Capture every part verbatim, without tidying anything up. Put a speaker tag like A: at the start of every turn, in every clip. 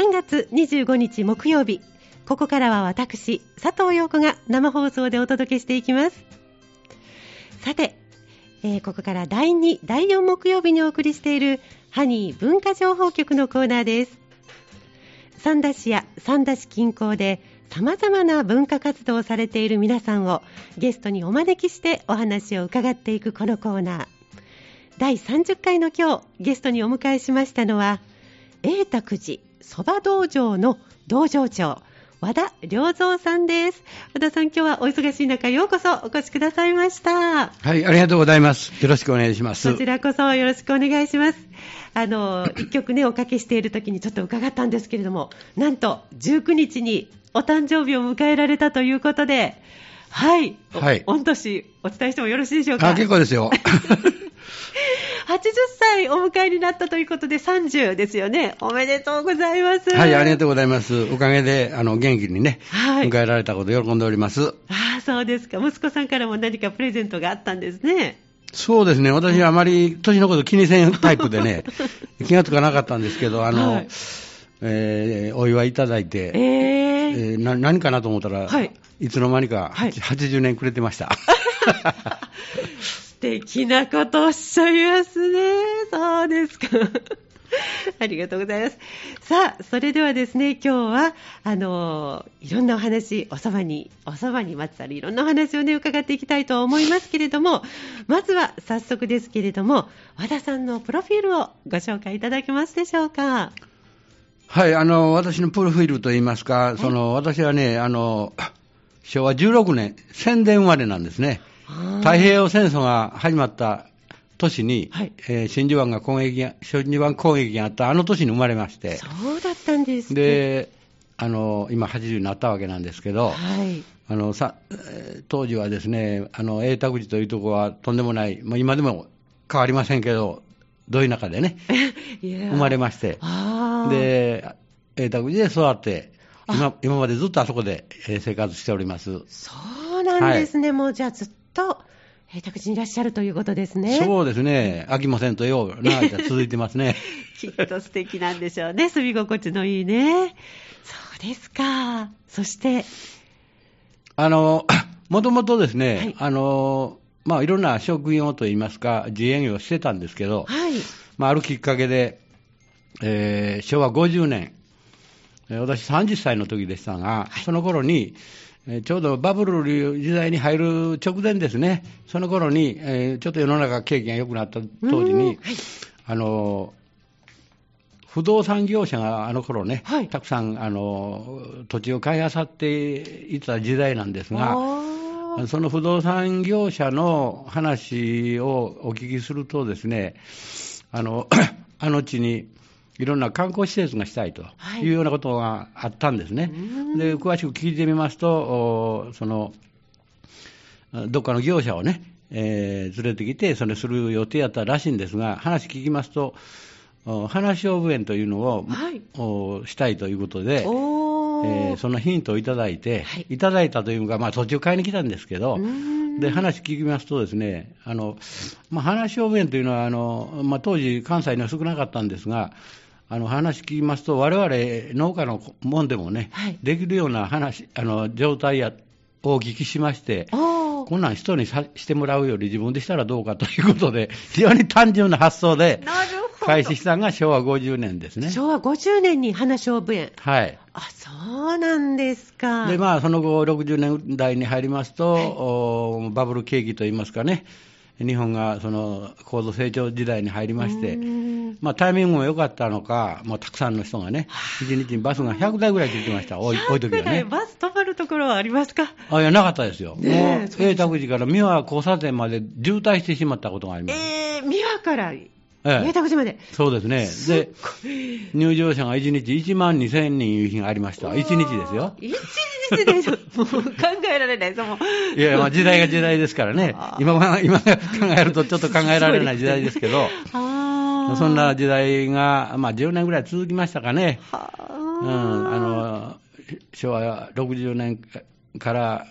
A: さんがつにじゅうごにち木曜日、ここからは私佐藤陽子が生放送でお届けしていきます。さて、えー、ここからだいに、だいよん木曜日にお送りしているハニー文化情報局のコーナーです。三田市や三田市近郊で様々な文化活動をされている皆さんをゲストにお招きしてお話を伺っていくこのコーナー。だいさんじゅっかいの今日、ゲストにお迎えしましたのは永徳寺そば道場の道場長、和田良三さんです。和田さん、今日はお忙しい中ようこそお越しくださいました。
B: はい、ありがとうございます。よろしくお願いします。
A: こちらこそよろしくお願いします。あの一曲ねおかけしている時にちょっと伺ったんですけれども、なんとじゅうくにちにお誕生日を迎えられたということで、はい、はい、御年お伝えしてもよろしいでしょうか。
B: あ、結構ですよ。
A: はちじゅっさいお迎えになったということでさんじゅうですよね。おめでとうございます。
B: はい、ありがとうございます。おかげであの元気にね、はい、迎えられたことを喜んでおります。
A: ああ、そうですか。息子さんからも何かプレゼントがあったんですね。
B: そうですね、私はあまり年のこと気にせんタイプでね気がつかなかったんですけど、あの、はい、えー、お祝いいただいて、えーえー、な何かなと思ったら、はい、いつの間にかはちじゅうねんくれてました。
A: 素敵なことをおっしゃいますね。そうですか。ありがとうございます。さあ、それではですね、今日はあのいろんなお話、おそばにおそばにまつわるいろんなお話をね伺っていきたいと思いますけれども、まずは早速ですけれども、和田さんのプロフィールをご紹介いただけますでしょうか。
B: はい、あの私のプロフィールといいますか、その私はね、あのしょうわじゅうろくねん宣伝生まれなんですね。太平洋戦争が始まった年に、はい、えー、真珠湾が攻撃が真珠湾攻撃があったあの年に生まれまして、
A: そうだったんですね。
B: で、あの今はちじゅうになったわけなんですけど、はい、あのさ当時はですね、あの永徳寺というところはとんでもない、まあ、今でも変わりませんけど、どういう中でね生まれまして、で永徳寺で育って、今, 今までずっとあそこで生活しております。
A: そうなんですね、はい、もうじゃあずっと永徳寺にいらっしゃるということですね。
B: そうですね、飽きませんとよう長い間続いてますね。
A: きっと素敵なんでしょうね。住み心地のいいね。そうですか。そして
B: あのもともとですね、はい、あのまあいろんな職業といいますか自営業をしてたんですけど、はい、まあ、あるきっかけで、えー、しょうわごじゅうねん、私さんじゅっさいの時でしたが、はい、その頃にちょうどバブル時代に入る直前ですね、その頃に、えー、ちょっと世の中景気が良くなった当時に、はい、あの不動産業者があの頃ね、はい、たくさんあの土地を買い漁っていた時代なんですが、その不動産業者の話をお聞きするとですね、あのあの地にいろんな観光施設がしたいというようなことがあったんですね。はい、で詳しく聞いてみますと、そのどっかの業者をね、えー、連れてきてそれする予定やったらしいんですが、話聞きますと花しょうぶ園というのを、はい、したいということで、えー、そのヒントをいただいて、はい、いただいたというか、まあ、途中買いに来たんですけど、で話聞きますとですね、あの、まあ、花しょうぶ園というのはあの、まあ、当時関西には少なかったんですが、あの話聞きますと、我々農家のもんでもね、はい、できるような話あの状態やをお聞きしまして、こんなん人にさしてもらうより自分でしたらどうかということで、非常に単純な発想で開始したのがしょうわごじゅうねんですね。
A: しょうわごじゅうねんに花しょうぶ園。
B: はい。
A: あ、そうなんですか。
B: で、まあ、その後ろくじゅうねんだいに入りますと、はい、バブル景気といいますかね、日本がその高度成長時代に入りまして、まあ、タイミングも良かったのか、もうたくさんの人がね、いちにちにバスがひゃくだいぐらい出てました、多い時はね。
A: バス止まるところはありますか？
B: あ、いや、なかったですよ。もう永徳寺から三輪交差点まで渋滞してしまったことがあります。
A: えー、三輪から永徳寺まで、
B: ええ、そうですね。で、入場者がいちにちいちまんにせんにんいう日がありました。いちにちですよ。
A: いちにちでもう考えられないですもう。
B: いや、まあ、時代が時代ですからね。今今考えるとちょっと考えられない時代ですけど、そんな時代が、まあ、じゅうねんぐらい続きましたかね。うん、あのしょうわろくじゅうねんから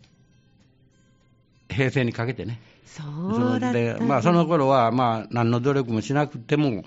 B: 平成にかけてね。
A: そうだったんです。
B: で、まあ、その頃は、まあ、何の努力もしなくても、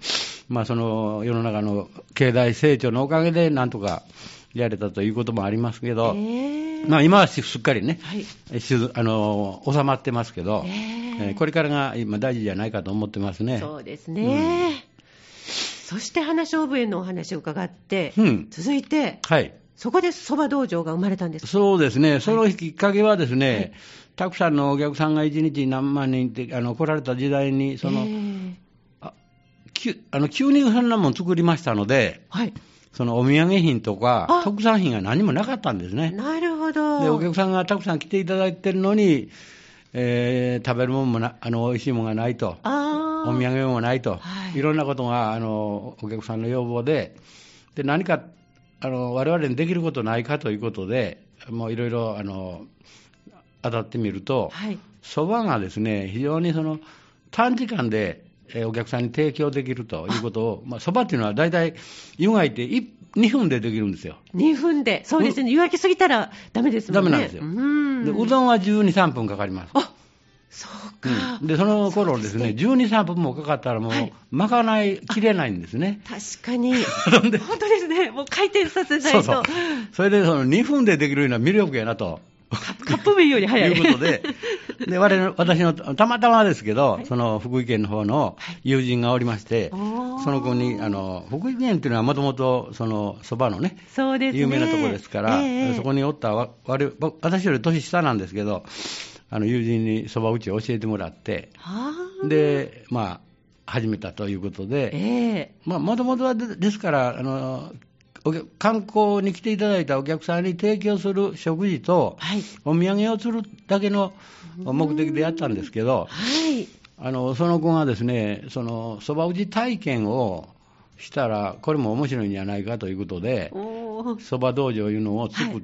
B: まあ、その世の中の経済成長のおかげでなんとかやれたということもありますけど、えーまあ、今はすっかりね、はい、あの収まってますけど、えー、これからが今大事じゃないかと思ってますね。
A: そうですね、うん、そして花菖蒲園のお話を伺って、うん、続いて、はい、そこでそば道場が生まれたんですか？
B: そうですね、そのきっかけはですね、はい、たくさんのお客さんがいちにち何万人ってあの来られた時代にその、えー、あきあの急にそんなもん作りましたので、はい、そのお土産品とか特産品が何もなかったんですね。
A: なるほど。
B: でお客さんがたくさん来ていただいてるのに、えー、食べるものもなあの美味しいものがないと、あお土産もないと、はい、いろんなことがあのお客さんの要望で、で何かあの我々にできることないかということで、もういろいろあの当たってみると、そば、はい、がですね非常にその短時間でお客さんに提供できるということを、そば、まあ、っていうのは大体湯がいてにふんでできるんですよ。
A: にふんで、そうですね、湯がきすぎたらダメですもんね。
B: ダメなんですよ。うんでうどんはじゅうに、さんぷんかかります。
A: あそうか、
B: うん、でその頃ですね、じゅうに、さんぷんもかかったらもう、はい、まかないきれないんですね。
A: 確かに本当ですね、もう回転させないと。そうそう、
B: それでそのにふんでできるような魅力やなと
A: カップ麺より早い
B: ということで、で我々私のたまたまですけど、はい、その福井県の方の友人がおりまして、はい、その子にあの福井県というのはもともとそのそばのね、そうですね、有名なところですから、えー、そこにおったわ我私より年下なんですけど、あの友人にそば打ちを教えてもらって、でまあ始めたということで、えー、まあもともとはでですからあの観光に来ていただいたお客さんに提供する食事と、はい、お土産をするだけの目的でやったんですけど、はい、あのその子がですね、そのそば打ち体験をしたらこれも面白いんじゃないかということで、そば道場いうのを作って、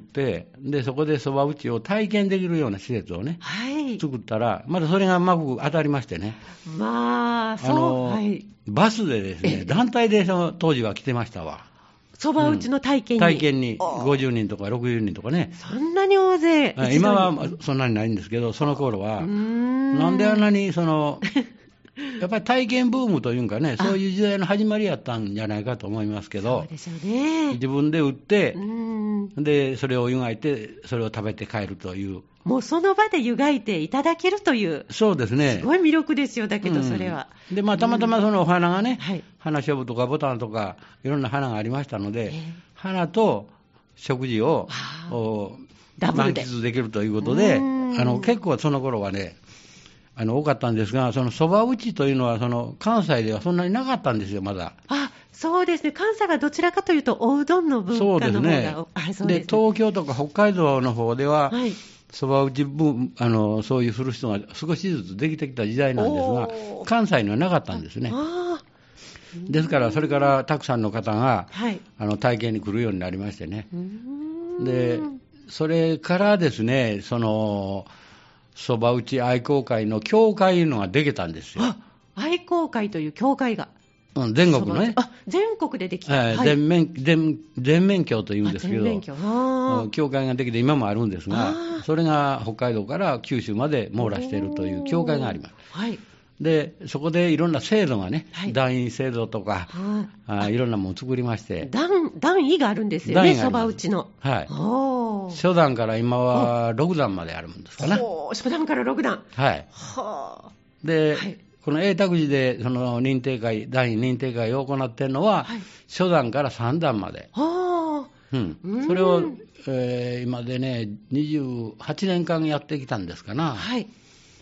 B: はい、でそこでそば打ちを体験できるような施設をね、はい、作ったらまだそれがうまく当たりましてね、
A: まあ、そう、あの、はい、
B: バスでですね団体でその当時は来てましたわ。
A: そば打ちの体験に、
B: うん、体験にごじゅうにんとかろくじゅうにんとかね。
A: そんなに大勢。
B: 今はそんなにないんですけど、その頃はんなんであんなにそのやっぱり体験ブームというかね、そういう時代の始まりやったんじゃないかと思いますけど、
A: そうでしょうね、
B: 自分で打ってでそれを湯がいてそれを食べて帰るという、
A: もうその場で湯がいていただけるという、
B: そうですね、
A: すごい魅力ですよ。だけどそれは、
B: うん、でまあ、たまたまそのお花がね、うん、はい、花菖蒲とかボタンとかいろんな花がありましたので、えー、花と食事を満喫できるということで、あの結構その頃はねあの多かったんですが、そのそば打ちというのはその関西ではそんなになかったんですよ、まだ。
A: あ、そうですね、関西はどちらかというとおうどんの文化の方が、そうですね、あ、そうですね、
B: で東京とか北海道の方では、はい、そば打ち分あのそういうする人が少しずつできてきた時代なんですが、関西にはなかったんですね。あ、ですからそれからたくさんの方が、はい、あの体験に来るようになりましてね。でそれからですね、そのそば打ち愛好会の協会いうのができたんですよ。
A: あ、愛好会という協会が、
B: うん、全国のね、
A: あ、全国でできた、
B: はい、はい、全面全全面協というんですけど、全面協、あ、協会ができて今もあるんですが、それが北海道から九州まで網羅しているという協会があります。はい、でそこでいろんな制度がね、はい、団員制度とか、はあ、あいろんなものを作りまして、
A: 団団位があるんですよね、そば打ちの。
B: はい、初段から今はろく段まであるんですかな。
A: 初段からろく段。
B: はい。はあ、で、はい、この永卓寺でその認定会、団員認定会を行っているのは、はい、初段からさん段まで。はあ、うん、うん、それを、えー、今でねにじゅうはちねんかんやってきたんですかな。はい。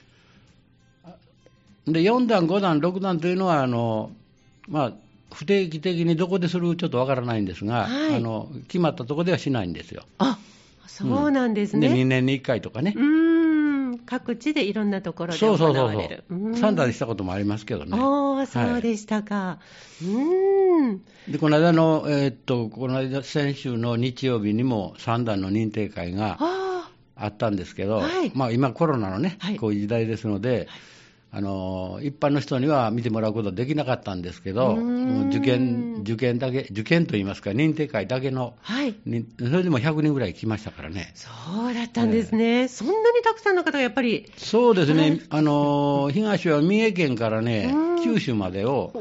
B: でよん段、ご段、ろく段というのはあの、まあ、不定期的にどこでするちょっとわからないんですが、はい、あの決まったところではしないんですよ。
A: あ、そうなんですね。
B: うん、でにねんにいっかいとかね。
A: うーん、各地でいろんなところで行われる。そうそうそうそう、
B: さん段したこともありますけどね。
A: ああ、そうでしたか。はい、うーん。
B: でこの間の、えー、っとこの間先週の日曜日にもさん段の認定会があったんですけど、はい、まあ、今コロナのね、はい、こういう時代ですので、はい、あの一般の人には見てもらうことはできなかったんですけど、受験、受験だけ、受験といいますか、認定会だけの、はい、それでもひゃくにんぐらい来ましたからね。
A: そうだったんですね、えー、そんなにたくさんの方がやっぱり。
B: そうですね、あの東は三重県からね、九州までを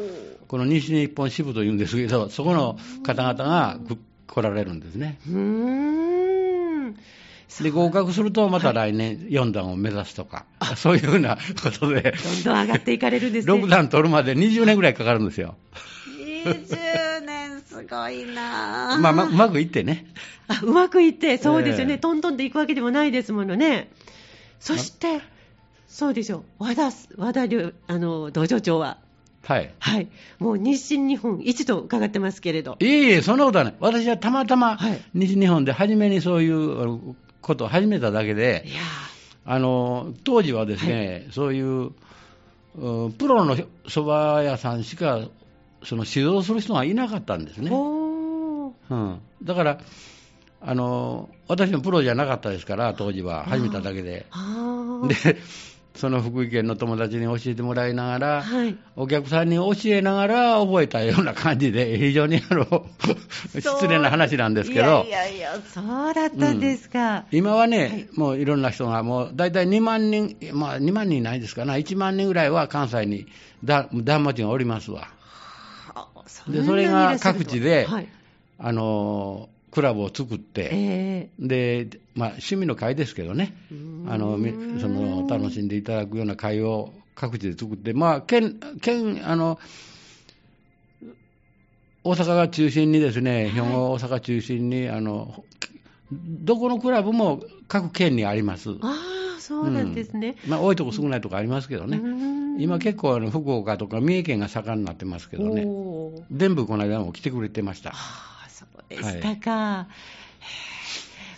B: この西日本支部というんですけど、そこの方々が来られるんですね。
A: うーん。
B: で、合格すると、また来年よん段を目指すとか、はい、そういうふうなことで、
A: どんどん上がっていかれるんですね。
B: ろく段取るまでにじゅうねんぐらいかかるんですよ。
A: にじゅうねん、すごいな
B: まあ、ま、うまくいってね。
A: あ、うまくいって、そうですよね。えー、トントンっていくわけでもないですものね。そして、そうでしょう。和田、和田流、あの、道場長は。
B: はい。
A: はい。もう西日本一と伺ってますけれど。
B: いえいえ、そんなことはない。私はたまたま西日本で初めにそういうことを始めただけで、いやあの当時はですね、はい、そういう、プロの蕎麦屋さんしかその指導する人がいなかったんですね。うん、だからあの私もプロじゃなかったですから、当時は始めただけで。でその福井県の友達に教えてもらいながら、はい、お客さんに教えながら覚えたような感じで、非常にあの失礼な話なんですけど、
A: いやいやいや、そうだったんですか。
B: うん、今はね、はい、もういろんな人が、もう大体にまんにん、まあ、にまんにんないですかな、いちまんにんぐらいは関西にだ団町がおりますわ。でそれが各地で、はい、あのクラブを作って、えーでまあ、趣味の会ですけどね、あのその楽しんでいただくような会を各地で作って、まあ、県県あの大阪が中心にですね、兵庫、大阪中心にあのどこのクラブも各県にあります。
A: ああ、そうなんですね。
B: うん、まあ、多いとこ少ないとこありますけどね、今結構あの福岡とか三重県が盛んになってますけどね、全部この間も来てくれてました。
A: そうでしたか。はい、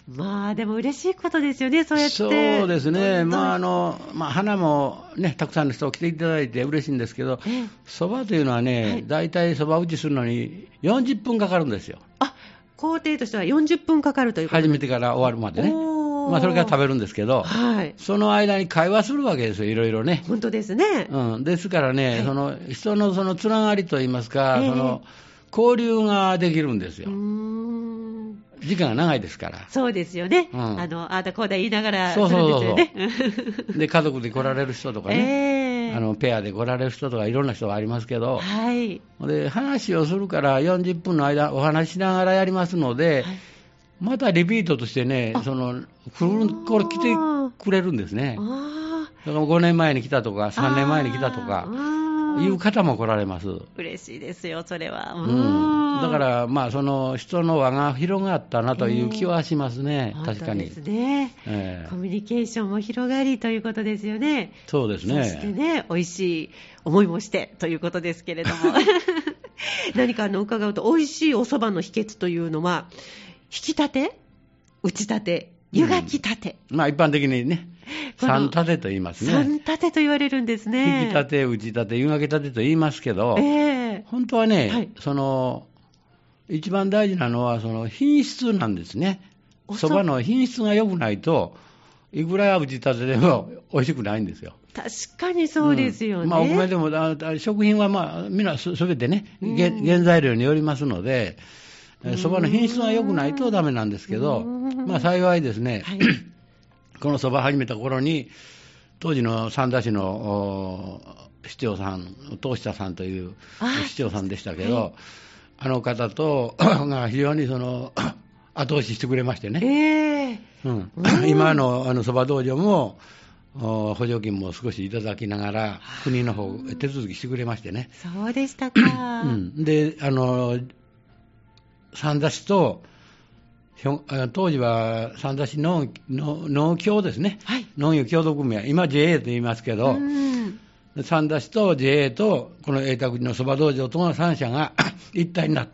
A: まあでも嬉しいことですよね、そうやって。
B: そうですね、まああのまあ、花もね、たくさんの人が来ていただいて嬉しいんですけど、そばというのはね、大体そば打ちするのによんじゅっぷんかかるんですよ。
A: あ、工程としてはよんじゅっぷんかかるということ
B: 初めてから終わるまでね。まあ、それから食べるんですけど、はい、その間に会話するわけですよ、いろいろね。
A: 本当ですね。
B: うん、ですからね、はい、その人のそのつながりといいますか、えー、その交流ができるんですよ。うーん、時間が長いですから。
A: そうですよね。うん、あのあーだこーだ言いながらするんですよね。
B: そうそうそうそうで家族で来られる人とかね、えー、あのペアで来られる人とかいろんな人がありますけど、はい、で話をするからよんじゅっぷんの間お話しながらやりますので、はい、またリピートとしてね、その来るこれ来てくれるんですね。だからごねんまえに来たとかさんねんまえに来たとかいう方も来られます。
A: 嬉しいですよ、それは。
B: うん、だからまあその人の輪が広がったなという気はしますね、えー、確かに。
A: そうですね、えー、コミュニケーションも広がりということですよね。
B: そうですね。
A: そしてね、美味しい思いもしてということですけれども何かあの伺うと、美味しいお蕎麦の秘訣というのは、引き立て、打ち立て、湯がき立て、
B: うん、まあ一般的にね、三立てと言いますね。
A: 三立てと言われるんですね。
B: 引き立て、打ち立て、湯がき立てと言いますけど、えー、本当はね、はい、その一番大事なのはその品質なんですね。そばの品質が良くないと、いくら打ち立てでも美味しくないんですよ。
A: 確かにそうですよね。
B: うん、まあ、お米でも食品はまあみんなすべてね、うん、原材料によりますので、そばの品質が良くないとダメなんですけど、まあ幸いですね、はい、このそば始めた頃に、当時の三田市の市長さん、東下さんという市長さんでしたけど、はい、あの方とが非常にその後押ししてくれましてね、えーうん、今のあのそば道場も補助金も少しいただきながら、国の方手続きしてくれましてね。
A: そうでしたか。
B: うん、で、あの三田市と当時は三田市 農, 農, 農協ですね、はい、農業協同組合、今 ジェーエー と言いますけど、三田市と ジェーエー とこの永田国のそば道場とのさん社が一体になって、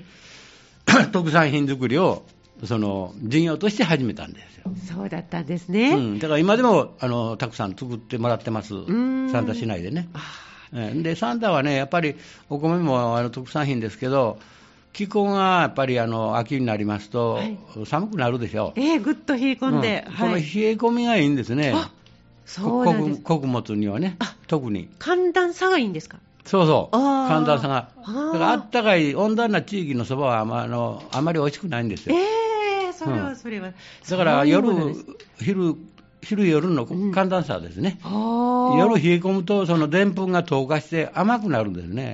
B: はい、特産品作りをその事業として始めたんですよ。
A: そうだったんですね。
B: うん、だから今でもあのたくさん作ってもらってます、三田市内でね。で三田はね、やっぱりお米もあの特産品ですけど、気候がやっぱりあの秋になりますと、はい、寒くなるでしょう。
A: えー、ぐっと冷え込んで、
B: うん、この冷え込みがいいんですね。あ、そうなんです。穀物にはね、特に
A: 寒暖差がいいんですか。
B: そうそう、寒暖差が。だからあったかい温暖な地域のそばは あ, あ, のあまり美味しくないんですよ。
A: えー、それはそれは、うん、
B: だから夜昼昼夜の寒暖差ですね、うん、夜冷え込むとそのでんぷんが透過して甘くなるんですね。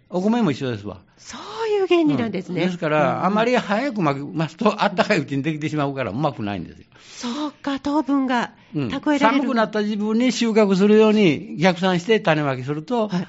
B: お米も一緒ですわ。
A: そういう原理なんですね。
B: うん、ですから、うん、あまり早く巻きますと、あったかいうちにできてしまうから、うまくないんですよ。
A: そうか、糖分が蓄えられる、
B: うん、寒くなった自分に収穫するように逆算して種まきすると、はい、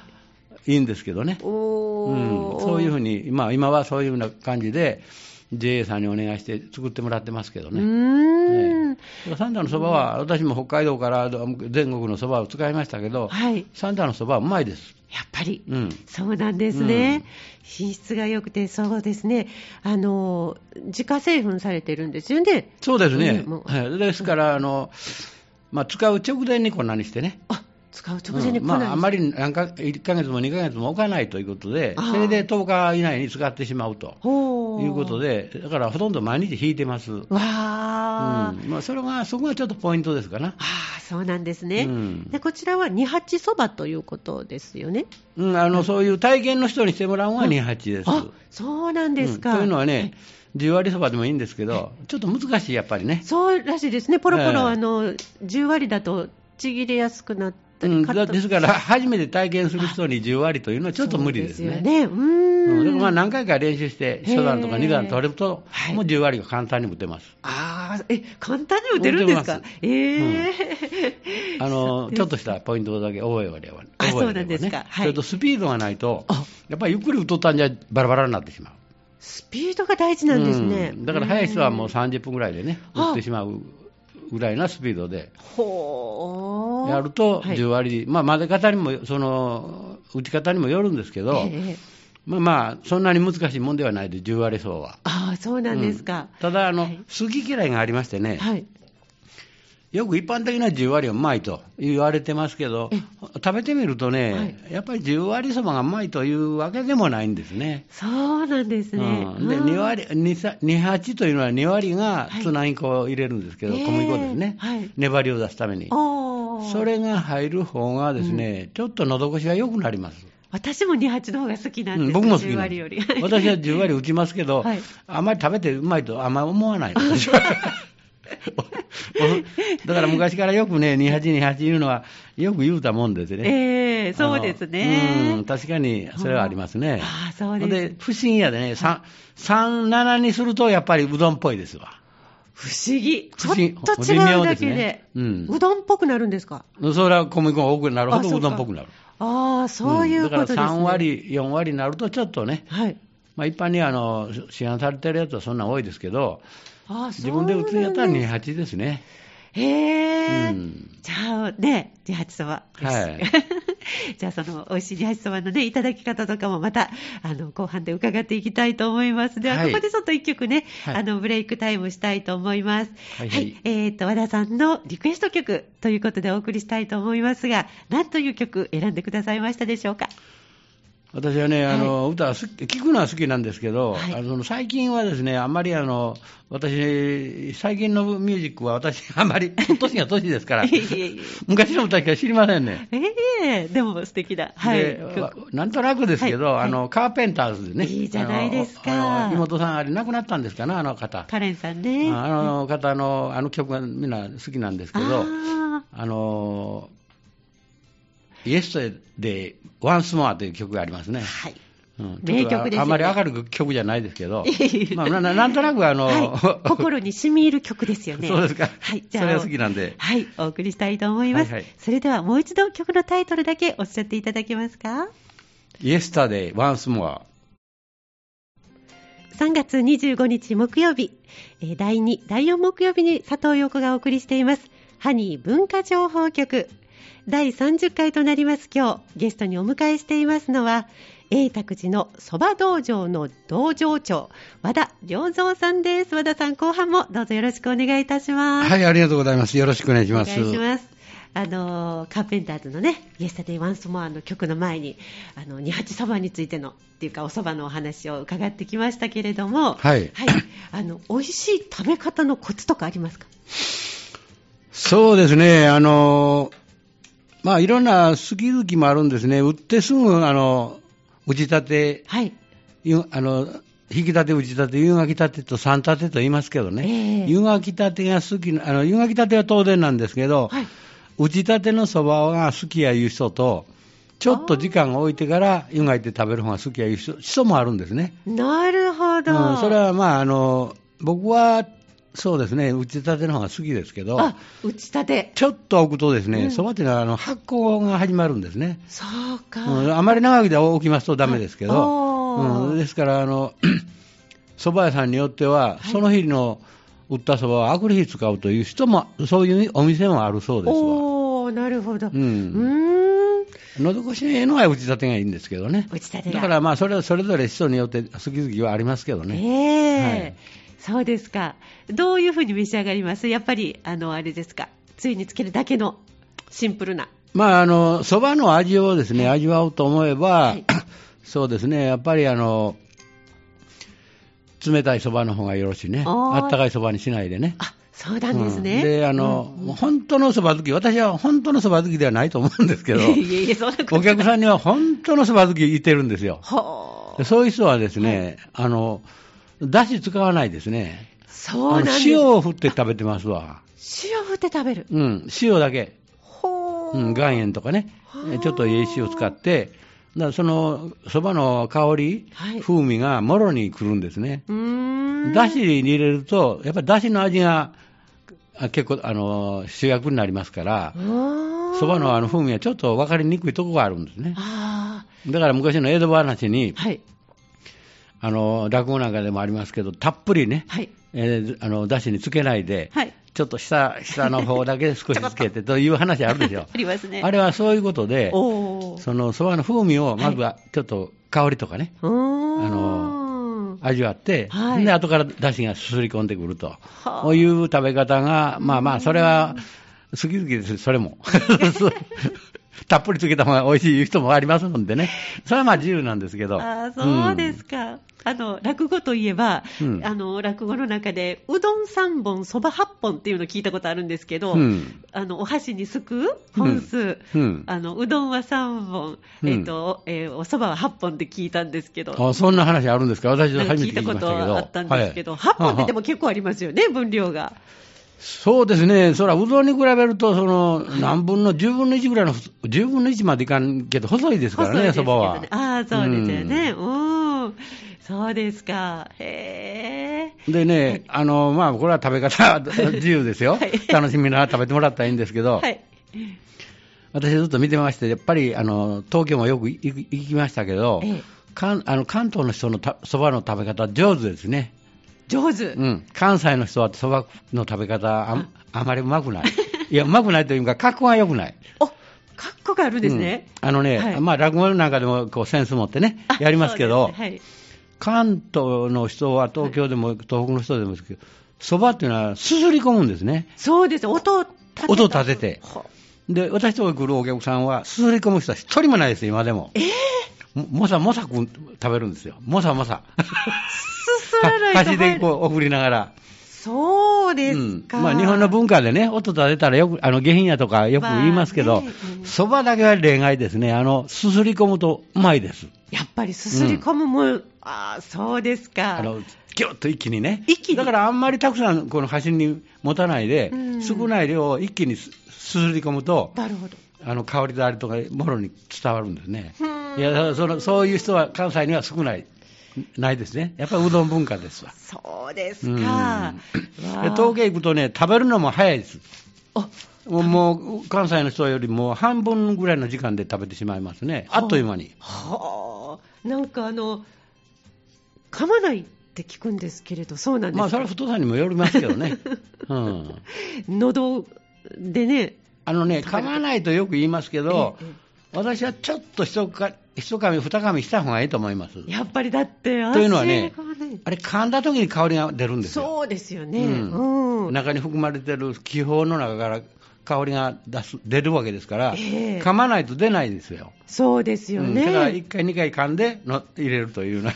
B: いいんですけどね。おうん、そういうふうに、まあ、今はそういうような感じで、ジェーエー さんにお願いして作ってもらってますけどね。うーん、ね、サンダのそばは、私も北海道から全国のそばを使いましたけど、はい、サンダのそばはうまいです。
A: やっぱり、うん、そうなんですね、うん、品質が良くて、そうですね、あの自家製粉されてるんですよね。
B: そうですね、うんはい、ですからあの、まあ、使う直前に粉にしてね。
A: あ使う直前に粉にして、うん
B: まあ、あんまりなんかいっかげつもにかげつも置かないということで、それでとおか以内に使ってしまうということで、だからほとんど毎日引いてます。わー、うんまあ、それがそこがちょっとポイントですかな。
A: あそうなんですね、うん、でこちらはに八そばということですよね。
B: うん、あのそういう体験の人にしてもらうのはに八です。
A: あそうなんですか、
B: うん、というのはね、はいじゅう割そばでもいいんですけど、ちょっと難しい、やっぱりね。
A: そうらしいですね、ポロポロ、えー、あのじゅう割だとちぎれやすくなったり、うん、
B: ですから、初めて体験する人にじゅう割というのはちょっと無理ですね。
A: そうですよね。うーん、
B: うん、まあ何回か練習して、初段とかに段取れると、もうじゅう割が簡単に打てます。
A: ああ、え、簡単に打てるんですか。えー
B: うん、あのちょっとしたポイントだけ覚えればね。
A: あ、そうなんですか。
B: はい、それとスピードがないと、やっぱりゆっくり打っとったんじゃバラバラになってしまう。
A: スピードが大事なんですね。
B: うん、だから速い人はもうさんじゅっぷんぐらいでね、打ってしまうぐらいなスピードでやるとじゅう割、はい、まあ混ぜ方にもその打ち方にもよるんですけど、えー、まあまあそんなに難しいもんではないでじゅう割そうは。
A: ああそうなんですか。
B: うん、ただあの、はい、好き嫌いがありましてね。はいよく一般的なじゅう割はうまいと言われてますけど、食べてみるとね、はい、やっぱりじゅう割そばがうまいというわけでもないんですね。
A: そうなんですね。
B: うん、でに割、に八というのはに割がツナにこう入れるんですけど、はい、小麦粉ですね、はい、粘りを出すために。それが入る方がですね、うん、ちょっと喉越しが良くなります。
A: 私もに八の方が好きなんです、うん、
B: 僕も好き
A: じゅう割より。
B: 私はじゅう割打ちますけど、はい、あまり食べてうまいとあんまり思わない私は。だから昔からよくね、に八に八言うのは、よく言うたもんですね。
A: ええー、そうですね。
B: うん、確かにそれはありますね。
A: ああ、そうです。
B: で、不思議やでね、さん、ななにするとやっぱりうどんっぽいですわ。
A: 不思議。ちょっと違うだけで、ねうん、うどんっぽくなるんですか。
B: それは小麦粉が多くなるほどうどんっぽくなる。
A: ああ、そういうことですね。
B: だからさん割、よん割になるとちょっとね、はい、まあ一般にあの市販されてるやつはそんな多いですけど、ああ自分で打つんやったらに八ですね。
A: へえ、うん、じゃあね、に八そば。はい。じゃあその美味しいに八そばのね、いただき方とかもまた、あの、後半で伺っていきたいと思います。では、はい、ここでちょっと一曲ね、はい、あの、ブレイクタイムしたいと思います。はい、はいはい。えっと、和田さんのリクエスト曲ということでお送りしたいと思いますが、何という曲選んでくださいましたでしょうか。
B: 私はね、あの、はい、歌は聴くのは好きなんですけど、はい、あの最近はですね、あんまりあの、私、最近のミュージックは私、あんまり、年が年ですから、昔の歌しか知りませんね。
A: ええー、でも素敵だ。はい。
B: なんとなくですけど、はい、あの、カーペンターズでね。
A: いいじゃないですか。
B: 妹さん、あれ亡くなったんですかね、あの方。
A: カレンさんね。
B: あの方の、あの曲がみんな好きなんですけど、あ, あの、イエストでワンスモアという曲がありますね。はい。うん、名曲ですよね。あまり明るく曲じゃないですけど、まあ、な, なんとなくあの、
A: はい、心に染み入る曲ですよね。
B: そうですか。はい。じゃあそれは好きなんで。
A: はい。お送りしたいと思います。はいはい、それではもう一度曲のタイトルだけおっしゃっていただけますか。
B: Yesterday Once More。
A: さんがつにじゅうごにち木曜日、だいに、だいよん木曜日に佐藤陽子がお送りしています。ハニー文化情報局。だいさんじゅっかいとなります今日、ゲストにお迎えしていますのは、永卓寺のそば道場の道場長、和田良三さんです。和田さん、後半もどうぞよろしくお願いいたします。
B: はい、ありがとうございます。よろしくお願いします。
A: お願いします。あのカーペンターズのね、イエスタデイワンスモアの曲の前に、あのに八そばについてのっていうかおそばのお話を伺ってきましたけれども、はい、はい、あの美味しい食べ方のコツとかありますか？
B: そうですね、あのまあいろんな好き好きもあるんですね。売ってすぐあの打ち立て、はい、あの引き立て、打ち立て、湯がき立てと三立てと言いますけどね、えー、湯がき立てが好きな、あの湯がき立ては当然なんですけど、はい、打ち立てのそばが好きやいう人と、 ちょっと時間を置いてから湯がいて食べる方が好きやいう人人もあるんですね。
A: なるほど。
B: うん、それはまあ、あの、僕は、そうですね、打ちたての方が好きですけど、
A: あ、打ちたて。
B: ちょっと置くとですね、そば、うん、っていうのはあの発酵が始まるんですね。
A: そうか。
B: うん、あまり長くで置きますとダメですけど、うん、ですから、あの、蕎麦屋さんによっては、はい、その日の売った蕎麦はあくる日使うという人も、そういうお店もあるそうですわ。
A: おー、なるほど。うん。
B: うん、喉越しのええのは打ちたてがいいんですけどね。
A: 打ちたてが。
B: だからまあ、それはそれぞれ人によって好き好きはありますけどね。
A: えー、
B: はい、
A: そうですか。どういうふうに召し上がります？やっぱり、あの、あれですか。ついにつけるだけのシンプルな。
B: まあ、あの、蕎麦の味をですね、はい、味わおうと思えば、はい、そうですね、やっぱりあの、冷たい蕎麦の方がよろしいね。あったかい蕎麦にしないでね。
A: あ、そうなんですね。
B: うん、で、あの、うんうん、本当の蕎麦好き、私は本当の蕎麦好きではないと思うんですけど、いえいえ、そんなことない。お客さんには本当の蕎麦好きいてるんですよ。そういう人はですね、はい、あの、だし使わないですね。
A: そうなんです。
B: 塩を振って食べてますわ。
A: 塩振って食べる。
B: うん、塩だけ。ほー。うん、岩塩とかね、ちょっといい塩使って、だからその蕎麦の香り、はい、風味がもろにくるんですね。うーん、だしに入れると、やっぱりだしの味が結構あの主役になりますから、蕎麦のあの風味はちょっと分かりにくいところがあるんですね。あ、だから昔の江戸話に、はい、あの落語なんかでもありますけど、たっぷりね、はい、えー、あのだしにつけないで、はい、ちょっと 下, 下の方だけ少しつけてという話あるでしょ。
A: ありますね。
B: あれはそういうことで、その蕎麦の風味をまずはちょっと香りとかね、はい、あの味わって、はい、で後から出汁がすすり込んでくると、こういう食べ方が、まあまあ、それは好き好きです、それも。たっぷりつけた方が美味しい人もありますのでね、それはまあ自由なんですけど。
A: あ、そうですか。うん、あの落語といえば、うん、あの落語の中でうどんさんぼん、そばはっぽんっていうのを聞いたことあるんですけど、うん、あのお箸にすく本数、うんうん、あのうどんはさんぼん、えーとえー、おそばははっぽんって聞いたんですけど。
B: あ、そんな話あるんですか？私は初めて聞きましたけど。
A: 聞いたことあったんですけど、はい、はっぽんってでも結構ありますよね、分量が。
B: そうですね、それはうどんに比べると、その何分のじゅうぶんのいちぐらいの、じゅうぶんのいちまでいかんけど、細いですからね、そばは。
A: ああ、そうですよね、うん、うん、そうですか、へ
B: ー。でね、はい、あのまあ、これは食べ方、自由ですよ、はい、楽しみながら食べてもらったらいいんですけど、はい、私、ずっと見てまして、やっぱりあの東京もよく行きましたけど、ええ、関あの関東の人のそばの食べ方、上手ですね。
A: 上手、
B: うん、関西の人はそばの食べ方 あ, あまりうまくないいやうまくないというか格好が良くない。
A: お、格好があるんですね、
B: うん、あのね、はい、まあ落語なんかでもこうセンス持ってねやりますけど、ね、はい、関東の人は東京でも、はい、東北の人でもですけど、そばっていうのはすすり込むんですね。
A: そうです、音を立てて、
B: 音を立てて、で私とこ来るお客さんはすすり込む人は一人もないですよ、今でも。えー、もさもさく食べるんですよ、もさもさ
A: すすらないと
B: 箸でこう送りながら。
A: そうですか、
B: うん、まあ、日本の文化でね、音立てたらよくあの下品やとかよく言いますけど、そば、ね、だけは例外ですね。あのすすり込むとうまいです。
A: やっぱりすすり込むも、うん、あ、そうですか。
B: あのギュッと一気にね、
A: 一気に、
B: だからあんまりたくさんこの箸に持たないで、うん、少ない量を一気にすすり込むと、
A: なるほど、
B: あの香りとありとかもろに伝わるんですね。いや、そのそういう人は関西には少ない。ないですね。やっぱりうどん文化ですわ。
A: そうですか。
B: 東京行くとね、食べるのも早いです。もう関西の人よりも半分ぐらいの時間で食べてしまいますね。あっという間に。
A: はあ、なんかあの噛まないって聞くんですけれど、そうなんですか。
B: まあそれは太さにもよりますけどね。うん、
A: 喉でね。
B: あのね、噛まないとよく言いますけど、ええ、私はちょっと一か一噛み二噛みした方がいいと思います。
A: やっぱりだって
B: というのはね、あれ噛んだ時に香りが出るんですよ。
A: そうですよね、
B: うんうん、中に含まれている気泡の中から香りが出す出るわけですから、えー、噛まないと出ないですよ。
A: そうですよね、
B: うん、だからいっかいにかい噛んでの入れるというような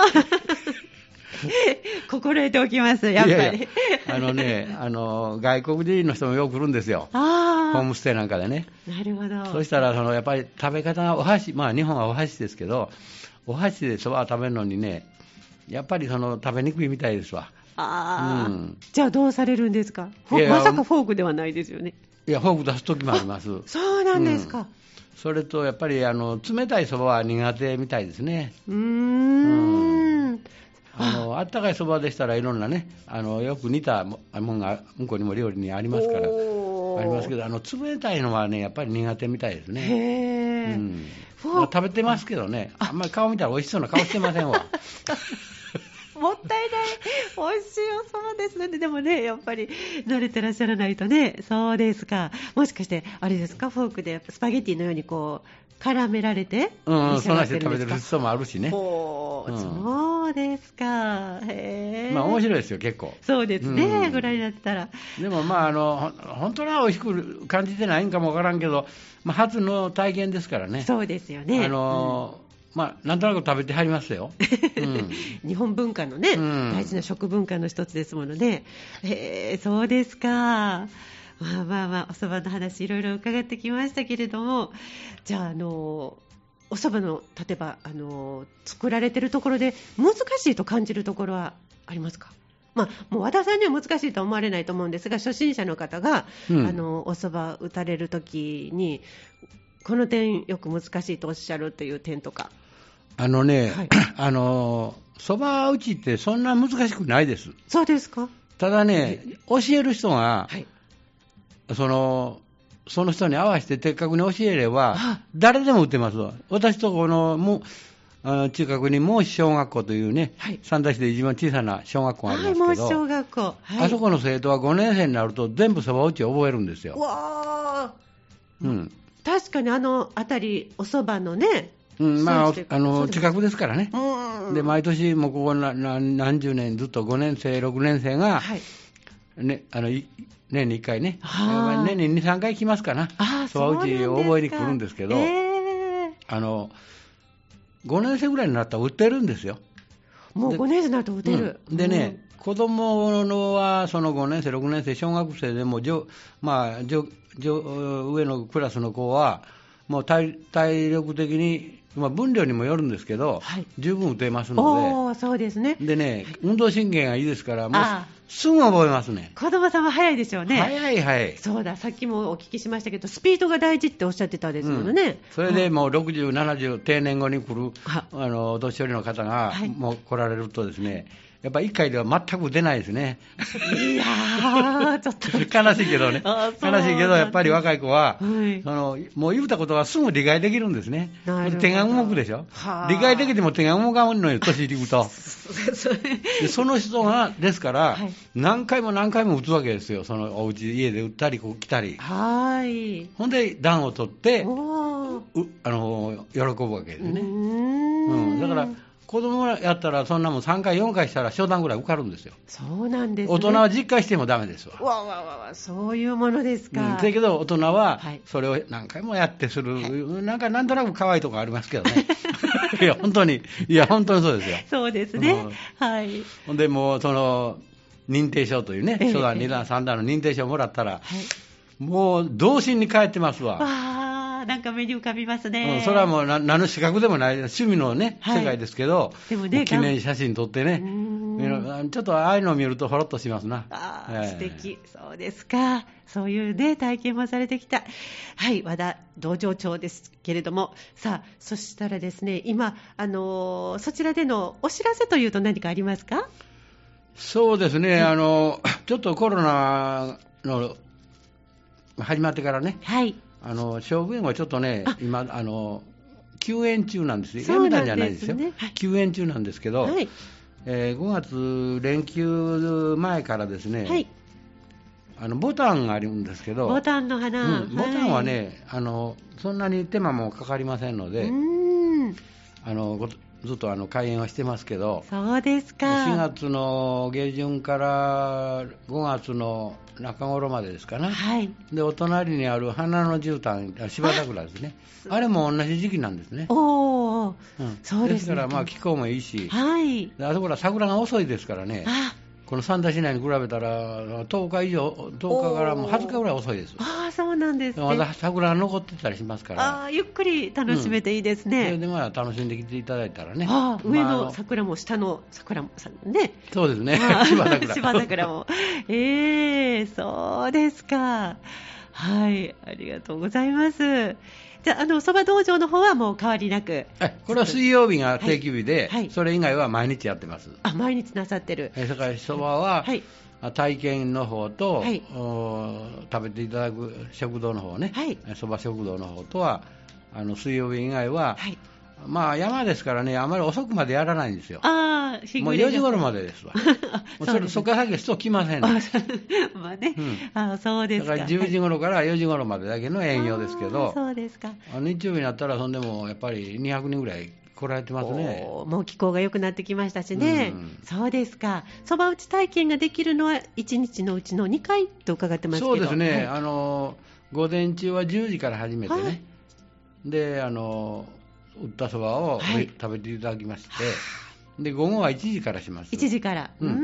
A: 心得ておきます、やっぱり。いやいや、
B: あのね、あの外国人の人もよく来るんですよ、
A: あ、
B: ホームステイなんかでね。
A: なるほど。
B: そしたらそのやっぱり食べ方がお箸、まあ日本はお箸ですけど、お箸でそばを食べるのにね、やっぱりその食べにくいみたいですわ。
A: あ、うん、じゃあどうされるんですか。まさかフォークではないですよね。
B: いや、フォーク出すときもあります。
A: そうなんですか、うん、
B: それとやっぱりあの冷たいそばは苦手みたいですね。
A: うーん、うん、
B: あのあったかいそばでしたらいろんなね、あのよく似たものが向こうにも料理にありますから、ありますけど、あの冷たいのはねやっぱり苦手みたいですね。
A: へー、うん、
B: 食べてますけどね、あんまり顔見たら美味しそうな顔してませんわ。
A: もったいない、美味しいおそばですね。でもね、やっぱり慣れてらっしゃらないとね。そうですか。もしかしてあれですか、フォークでスパゲッティのようにこう絡められて、
B: うん、そんなして食べてる人もあるしね。
A: お、うん、そうですか。へー、
B: まあ面白いですよ結構。
A: そうですね、うん、ご覧になってたら。
B: でもまああの本当は美味しく感じてないんかもわからんけど、まあ、初の体験ですからね。
A: そうですよね。
B: あの、うん、まあ、なんとなく食べてはりますよ、うん、
A: 日本文化のね、うん、大事な食文化の一つですものね。へー、そうですか。まあまあまあ、お蕎麦の話いろいろ伺ってきましたけれども、じゃあ、あのお蕎麦の例えばあの作られてるところで難しいと感じるところはありますか？まあ、もう和田さんには難しいと思われないと思うんですが、初心者の方が、うん、あのお蕎麦打たれるときにこの点よく難しいとおっしゃるという点とか。
B: あのね、はい、あの蕎麦打ちってそんな難しくないです。
A: そうですか。
B: ただね、教える人が、はい、そのその人に合わせて的確に教えれば誰でも打てますわ。私とこのもう近くに孟子小学校というね、はい、三田市で一番小さな小学校がありますけど、
A: はい、孟子小学校、はい、
B: あそこの生徒はごねん生になると全部蕎麦打ちを覚えるんですよ。
A: わー、
B: うん、
A: 確かにあの辺りお蕎麦のね、
B: うん、まあ、あの近くですからね。で毎年もうここ何、何十年ずっとごねん生ろくねん生が、はい、ね、あの年にいっかいね、年ににさんかい来ますかな、蕎麦打ちを覚えに来るんですけど、えー、あのごねん生ぐらいになったら打てるんですよ。
A: もうごねん生になると打てる。
B: で, でね、うん、子供のはそのごねん生ろくねん生小学生でも、まあ、上のクラスの子はもう 体, 体力的に、まあ、分量にもよるんですけど、はい、十分打てますので。
A: おー、そうですね。
B: でね、運動神経がいいですから、もうすぐ覚えますね。
A: 子供さんは早いでしょうね。
B: 早い早い。
A: そうだ、さっきもお聞きしましたけど、スピードが大事っておっしゃってたですものね、うん、
B: それでもうろくじゅう、ななじゅう定年後に来るあのお年寄りの方が、はい、もう来られるとですね、やっぱりいっかいでは全く出ないですね。
A: いやー、ちょっと
B: 悲しいけどね、悲しいけど、やっぱり若い子は、はい、そのもう言うたことはすぐ理解できるんですね。手が動くでしょ。理解できても手が動かんのよ、年いくと。でその人がですから、はい、何回も何回も打つわけですよ、そのお家家で打ったりこう来たり。はい、ほんで暖を取ってうあの喜ぶわけですね。うーん、うん、だから子供やったらそんなもんさんかいよんかいしたら初段ぐらい受かるんですよ。
A: そうなんですね。
B: 大人は実家してもダメですわ。
A: わわわわ、そういうものですか。うん、
B: だけど大人はそれを何回もやってする、はい、なんかなんとなく可愛いところありますけどね。いや本当に、いや本当にそうですよ。
A: そうですね。はい。
B: ほんでもうその認定証というね、初段、二段、三段の認定証をもらったら、はい、もう童心に帰ってますわ。
A: なんか目に浮かびますね。
B: うん、それはもう何の資格でもない趣味のね、はい、世界ですけど、でもね、記念写真撮ってね、ちょっとああいうのを見るとほろっとしますな。
A: あ、えー、素敵。そうですか。そういうね体験もされてきた、はい、和田道場長ですけれども、さあそしたらですね、今あのー、そちらでのお知らせというと何かありますか？
B: そうですね、あのちょっとコロナの始まってからね、はい、あの小部園はちょっとね、今あの休園中なんですよ。やめたんじゃないですよ、はい、休園中なんですけど、はい、えー、ごがつ連休前からですね、はい、あのボタンがあるんですけど、
A: ボタンの花、
B: うん、ボタンはね、はい、あのそんなに手間もかかりませんので、うーん、あのずっとあの開園はしてますけど、
A: そうですか。
B: しがつの下旬からごがつの中頃までですかね、はい、でお隣にある花の絨毯、芝桜ですね、 あ, あれも同じ時期なんですね。
A: おー、うん、そうですね。
B: ですからまあ気候もいいし、
A: はい、
B: あそこら桜が遅いですからね、あ、この三田市内に比べたらとおか以上、とおかからもうはつかぐらい遅いです。
A: ああ、そうなんですね。
B: まだ桜が残ってたりしますから、
A: あ、ゆっくり楽しめていいですね。うん、
B: それでまあ楽しんできていただいたらね、
A: あ、上の桜も下の桜もね、
B: そうですね、芝桜
A: 芝桜もえー、そうですか。はい、ありがとうございます。 じゃあ、あの、そば道場の方はもう変わりなく。
B: これは水曜日が定休日で、
A: はいはい、
B: それ以外は毎日やってます。
A: あ、毎日なさってる。
B: それからそばは、はい、体験の方と、はい、食べていただく食堂の方ね、そば、はい、食堂の方とは、あの水曜日以外は、はい、まあ山ですからね、あまり遅くまでやらないんですよ。
A: ああ、
B: もうよじ頃までですわ。それそこから先人来ませんね。
A: まあね、うん、あ、そうですか。
B: だからじゅうじ頃からよじ頃までだけの営業ですけど、
A: そうですか。
B: 日曜日になったら、そんでもやっぱりにひゃくにんぐらい来られてますね。
A: もう気候が良くなってきましたしね。うん、そうですか。そば打ち体験ができるのはいちにちのうちのにかいと伺ってますけど。
B: そうですね。はい、あの午前中はじゅうじから始めてね。はい、で、あの打ったそばを、はい、食べていただきまして、で午後はいちじからします。
A: いちじから。
B: うん。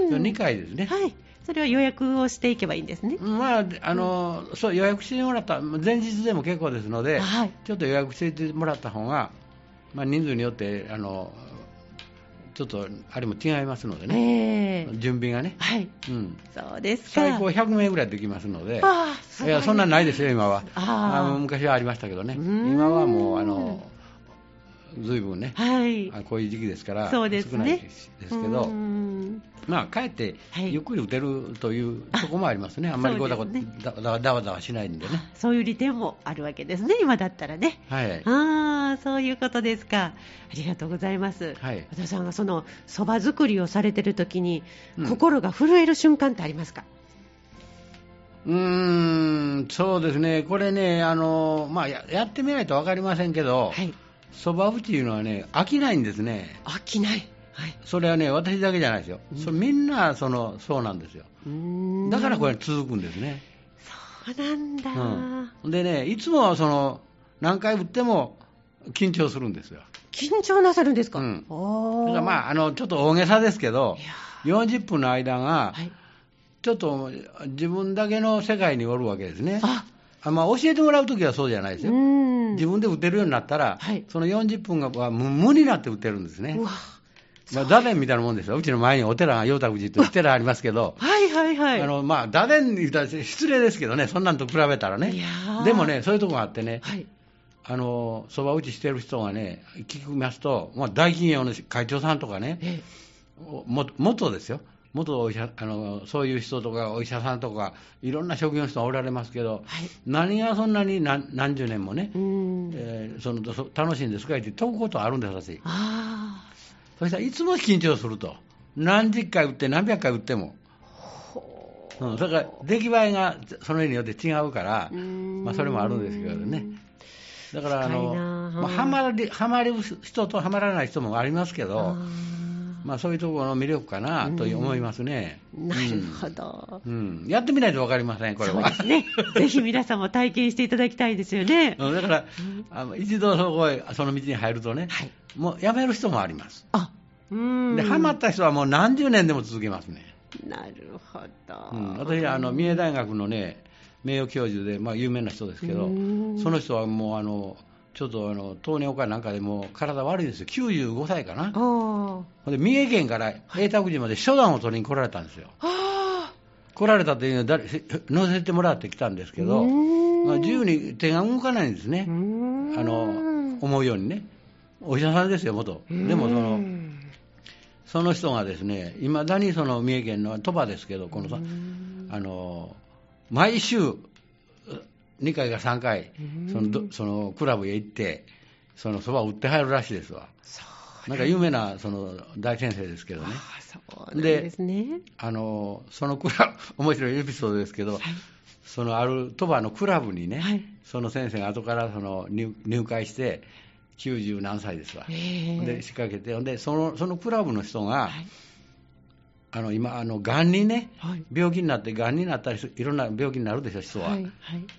B: うん、にかいですね。
A: はい。それは予約をしていけばいいんですね。
B: まあ、あの、うん、そう予約してもらった前日でも結構ですので、はい、ちょっと予約してもらった方が、まあ、人数によってあのちょっとあれも違いますのでね、えー、準備がね、
A: はい、うん、そうですか。
B: 最高ひゃくめいぐらいできますので、あいやそんなんないですよ今は。ああ昔はありましたけどね、今はもうあのずいぶんね、はい、こういう時期ですから少ないですけど、まあ、かえってゆっくり打てるというところもありますね、はい、あんまりこうだこだだだわだわしないんでね。
A: そういう利点もあるわけですね、今だったらね。
B: はい、
A: あそういうことですか。ありがとうございます。はい、和田さんがそのそば作りをされてるときに、うん、心が震える瞬間ってありますか？
B: うーんそうですね、これね、あの、まあ、や, やってみないと分かりませんけど、はい、そば打ちいうのはね、飽きないんですね。
A: 飽きない、はい、
B: それはね、私だけじゃないですよ、うん、それみんなそのそうなんですよ。うーんだからこれ続くんですね。
A: そうなんだ、
B: うん、でね、いつもその何回打っても緊張するんですよ。
A: 緊張なさるんですか？うん、
B: だからまあ、あのちょっと大げさですけど、よんじゅっぷんの間が、はい、ちょっと自分だけの世界におるわけですね。ああ、まあ、教えてもらうときはそうじゃないですよ。自分で打てるようになったら、はい、そのよんじゅっぷんが無になって打てるんですね。うわ、まあ、打電みたいなもんですよ。うちの前にお寺が陽太口という寺ありますけど、
A: はいはいはい、
B: あのまあ、打電言ったら失礼ですけどね、そんなんと比べたらね。でもね、そういうところがあってね、はい、あのそば打ちしてる人がね、聞きますと、まあ、大企業の会長さんとかね、ええ、も元ですよ。元お医者あのそういう人とかお医者さんとかいろんな職業の人がおられますけど、はい、何がそんなに 何, 何十年もね、えー、その楽しいんですかって問うことあるんです私。あそしたらいつも緊張すると、何十回打って何百回打っても、うん、それから出来栄えがその絵によって違うから、まあ、それもあるんですけどね。だからあの、まあ、はまりはまる人とはまらない人もありますけど、まあ、そういうところの魅力かなと思いますね。
A: なるほど、
B: うんうん、やってみないと分かりません、これは。
A: そうですね、ぜひ皆さんも体験していただきたいですよね。
B: だから、あの一度そこへその道に入るとね、はい、もうやめる人もあります。あうんでハマった人はもう何十年でも続けますね。
A: なるほど、
B: うん、私はあの三重大学のね名誉教授で、まあ、有名な人ですけど、その人はもうあのちょっとあの糖尿病なんかでも体悪いですよ。きゅうじゅうごさいかな。で三重県から永田口まで初段を取りに来られたんですよ。来られたというのは乗せてもらってきたんですけど、まあ、自由に手が動かないんですね。あの思うようにね。お医者さんですよ元。でもそのその人がですね、いまだにその三重県の鳥羽ですけど、このさあの毎週にかいかさんかいそのそのクラブへ行ってそのそばを売って入るらしいですわ。なんか有名なその大先生ですけどね。
A: あそうなんですね。
B: であのそのクラブ面白いエピソードですけど、はい、そのある鳥羽のクラブにね、はい、その先生が後からその 入, 入会してきゅうじゅうなんさいですわ。で仕掛けてでそのそのクラブの人が、はい、あの今あのがんにね、はい、病気になってがんになったりいろんな病気になるでしょ人は、はいはい、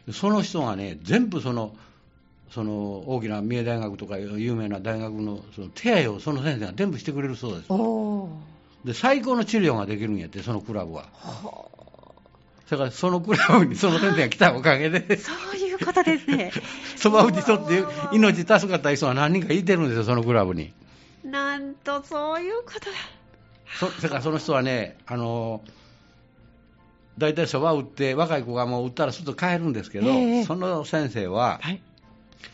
B: その人がね全部そのその大きな三重大学とか有名な大学 の, その手配をその先生が全部してくれるそうです。で最高の治療ができるんやってそのクラブは。だからそのクラブにその先生が来たおかげで
A: そういうことですね。
B: そば打ちとって命助かった人は何人かいてるんですよそのクラブに。
A: なんとそういうことだ。
B: そそれからその人はねあの大体そば打って若い子がもう打ったらすぐと帰るんですけど、えー、その先生は、はい、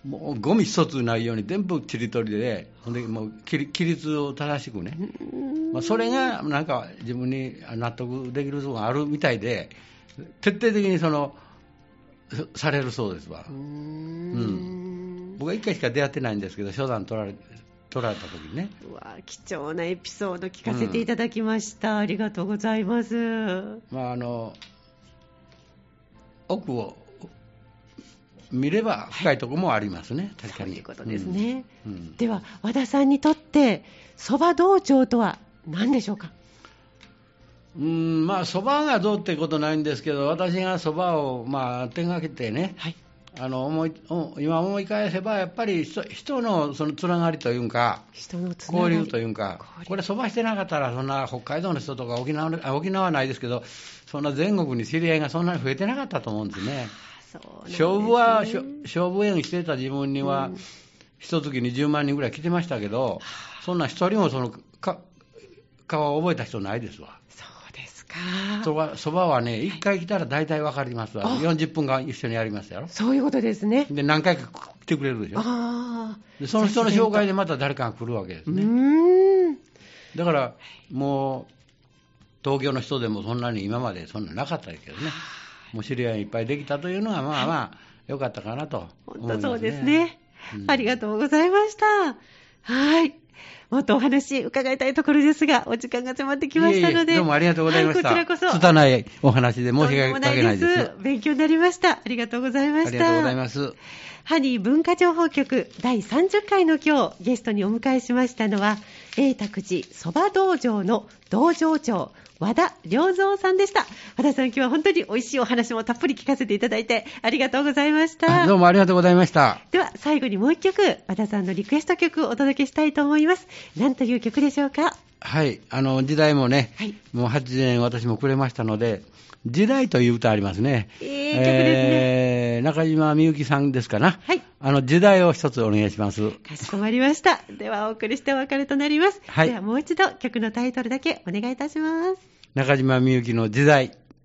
B: もうゴミ一つないように全部切り取りで、ほんでもう規律を正しくね、まあ、それがなんか自分に納得できるところがあるみたいで、徹底的にそのされるそうですわ。うーん、うん、僕は一回しか出会ってないんですけど、初段取られ取られた時にね。
A: うわ、貴重なエピソード聞かせていただきました、うん、ありがとうございます。
B: まあ、あの奥を見れば深いところもありますね、はい、確かに。
A: そういうことですね、
B: うんうん、
A: では和田さんにとって蕎麦道場とは何でしょうか。
B: うーん、まあ蕎麦がどうってことないんですけど、私が蕎麦をまあ手がけてね、はい、あの思い今思い返せばやっぱり 人, 人のそのつながりというか、
A: 人のつながり、
B: 交流というか、これ蕎麦してなかったらそんな北海道の人とか沖縄あ沖縄はないですけど、そんな全国に知り合いがそんなに増えてなかったと思うんですね。
A: そうなんですね。
B: 勝負は勝負園してた自分には、うん、一月にじゅうまんにんぐらい来てましたけど、そんな一人もそのか顔を覚えた人ないですわ。
A: そうですか。
B: そばはね、一回来たら大体わかりますわ。よんじゅっぷんかん一緒にやりますやろ。
A: そういうことですね。
B: で何回か来てくれるでしょ。あでその人の紹介でまた誰かが来るわけですね。うーん、だからもう東京の人でもそんなに今までそんななかったですけどね。もう知り合いいっぱいできたというのはまあまあ良かったかなと思いますね。
A: 本当そうですね、うん、ありがとうございました。はい、もっとお話伺いたいところですが、お時間が迫ってきましたので。いえいえ、
B: どうもありがとうございました。
A: はい、こちらこそ
B: 拙いお話で申し訳ないです。
A: 勉強になりました。ありがとうございました。
B: ありがとうございます。
A: ハニー文化情報局だいさんじゅっかいの今日、ゲストにお迎えしましたのは永卓寺蕎麦道場の道場長和田良三さんでした。和田さん、今日は本当に美味しいお話もたっぷり聞かせていただいてありがとうございました。
B: どうもありがとうございました。
A: では最後にもう一曲、和田さんのリクエスト曲をお届けしたいと思います。何という曲でしょうか。
B: はい、あの時代もね、はい、もうはちじゅうねん私もくれましたので、時代という歌ありますね。
A: いい曲ですね。
B: えー、中島みゆきさんですかな。はい。あの時代を一つお願いします。
A: かしこまりました。ではお送りしてお別れとなります。はい。ではもう一度曲のタイトルだけお願いいたします。
B: 中島みゆきの時代。